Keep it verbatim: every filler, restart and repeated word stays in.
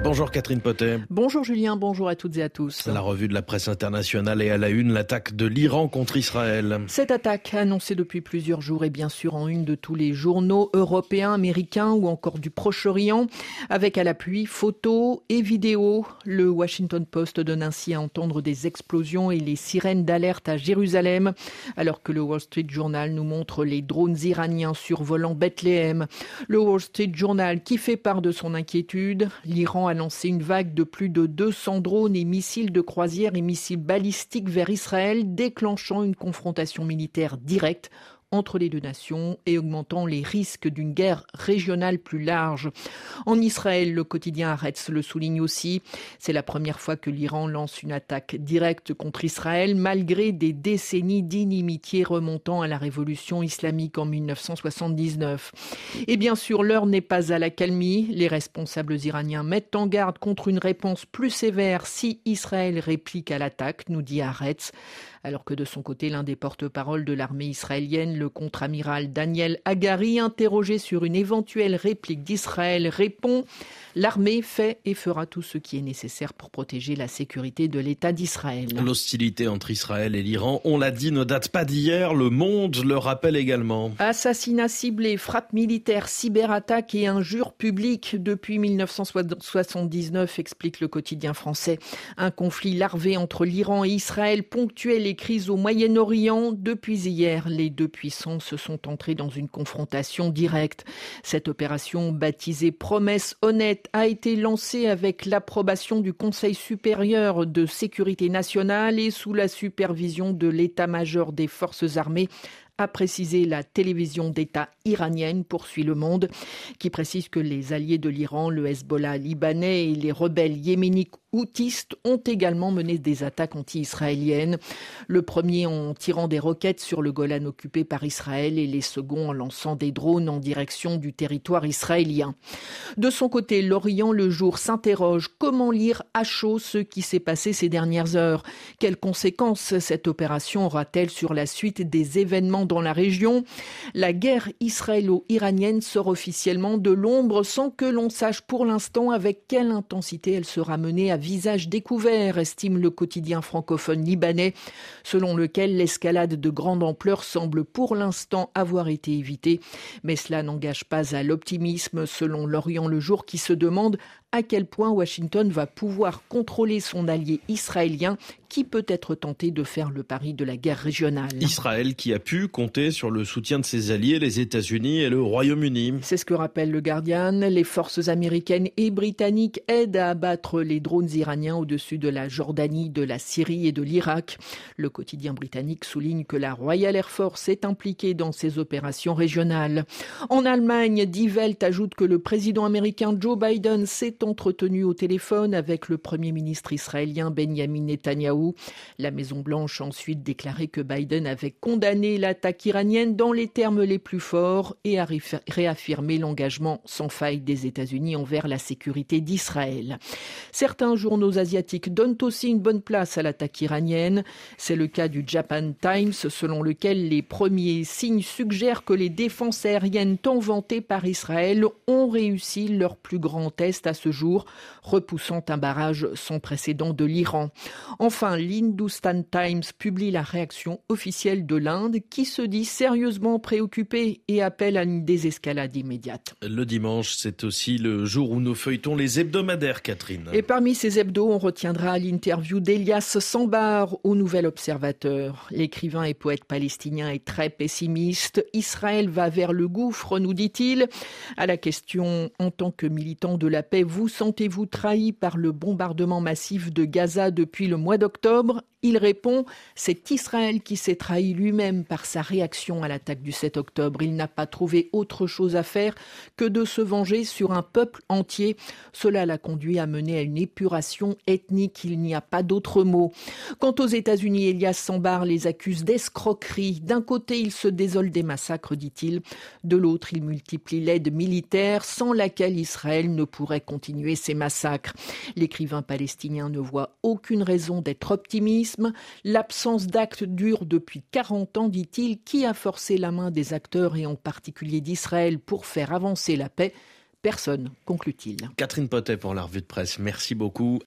Bonjour Catherine Potet. Bonjour Julien, bonjour à toutes et à tous. La revue de la presse internationale est à la une, l'attaque de l'Iran contre Israël. Cette attaque, annoncée depuis plusieurs jours, est bien sûr en une de tous les journaux européens, américains ou encore du Proche-Orient, avec à l'appui photos et vidéos. Le Washington Post donne ainsi à entendre des explosions et les sirènes d'alerte à Jérusalem, alors que le Wall Street Journal nous montre les drones iraniens survolant Bethléem. Le Wall Street Journal qui fait part de son inquiétude. L'Iran a lancé une vague de plus de deux cents drones et missiles de croisière et missiles balistiques vers Israël, déclenchant une confrontation militaire directe entre les deux nations et augmentant les risques d'une guerre régionale plus large. En Israël, le quotidien Haaretz le souligne aussi. C'est la première fois que l'Iran lance une attaque directe contre Israël, malgré des décennies d'inimitié remontant à la révolution islamique en mille neuf cent soixante-dix-neuf. Et bien sûr, l'heure n'est pas à l'accalmie. Les responsables iraniens mettent en garde contre une réponse plus sévère si Israël réplique à l'attaque, nous dit Haaretz. Alors que de son côté, l'un des porte-parole de l'armée israélienne, le contre-amiral Daniel Hagari, interrogé sur une éventuelle réplique d'Israël, répond « L'armée fait et fera tout ce qui est nécessaire pour protéger la sécurité de l'État d'Israël ». L'hostilité entre Israël et l'Iran, on l'a dit, ne date pas d'hier. Le Monde le rappelle également. Assassinats ciblés, frappes militaires, cyberattaques et injures publiques depuis mille neuf cent soixante-dix-neuf, explique le quotidien français. Un conflit larvé entre l'Iran et Israël ponctuait les crises au Moyen-Orient. Depuis hier, les deux puissances se sont entrées dans une confrontation directe. Cette opération, baptisée Promesse honnête, a été lancée avec l'approbation du Conseil supérieur de sécurité nationale et sous la supervision de l'état-major des forces armées, a précisé la télévision d'État iranienne, poursuit Le Monde, qui précise que les alliés de l'Iran, le Hezbollah libanais et les rebelles yéménites houtistes ont également mené des attaques anti-israéliennes. Le premier en tirant des roquettes sur le Golan occupé par Israël et les seconds en lançant des drones en direction du territoire israélien. De son côté, l'Orient le Jour s'interroge comment lire à chaud ce qui s'est passé ces dernières heures. Quelles conséquences cette opération aura-t-elle sur la suite des événements dans la région? La guerre israélo-iranienne sort officiellement de l'ombre sans que l'on sache pour l'instant avec quelle intensité elle sera menée à visage découvert, estime le quotidien francophone libanais, selon lequel l'escalade de grande ampleur semble pour l'instant avoir été évitée. Mais cela n'engage pas à l'optimisme, selon l'Orient le Jour, qui se demande à quel point Washington va pouvoir contrôler son allié israélien qui peut être tenté de faire le pari de la guerre régionale. Israël qui a pu compter sur le soutien de ses alliés, les États-Unis et le Royaume-Uni. C'est ce que rappelle le Guardian. Les forces américaines et britanniques aident à abattre les drones iraniens au-dessus de la Jordanie, de la Syrie et de l'Irak. Le quotidien britannique souligne que la Royal Air Force est impliquée dans ces opérations régionales. En Allemagne, Die Welt ajoute que le président américain Joe Biden s'est entretenu au téléphone avec le Premier ministre israélien Benjamin Netanyahou. La Maison-Blanche a ensuite déclaré que Biden avait condamné l'attaque iranienne dans les termes les plus forts et a réaffirmé l'engagement sans faille des États-Unis envers la sécurité d'Israël. Certains journaux asiatiques donnent aussi une bonne place à l'attaque iranienne. C'est le cas du Japan Times, selon lequel les premiers signes suggèrent que les défenses aériennes tant vantées par Israël ont réussi leur plus grand test à ce jour, repoussant un barrage sans précédent de l'Iran. Enfin, l'Hindustan Times publie la réaction officielle de l'Inde qui se dit sérieusement préoccupée et appelle à une désescalade immédiate. Le dimanche, c'est aussi le jour où nous feuilletons les hebdomadaires, Catherine. Et parmi ces hebdos, on retiendra l'interview d'Elias Sambar au Nouvel Observateur. L'écrivain et poète palestinien est très pessimiste. Israël va vers le gouffre, nous dit-il. À la question, en tant que militant de la paix, vous sentez-vous trahi par le bombardement massif de Gaza depuis le mois d'octobre ? Il répond « C'est Israël qui s'est trahi lui-même par sa réaction à l'attaque du sept octobre. Il n'a pas trouvé autre chose à faire que de se venger sur un peuple entier. Cela l'a conduit à mener à une épuration ethnique. Il n'y a pas d'autre mot. » Quant aux États-Unis, Elias Sambar les accuse d'escroquerie. D'un côté, il se désole des massacres, dit-il. De l'autre, il multiplie l'aide militaire sans laquelle Israël ne pourrait continuer ses massacres. L'écrivain palestinien ne voit aucune raison d'être optimiste. L'absence d'actes dure depuis quarante ans, dit-il, qui a forcé la main des acteurs et en particulier d'Israël pour faire avancer la paix. personne, conclut-il. Catherine Potet pour la revue de presse. Merci beaucoup.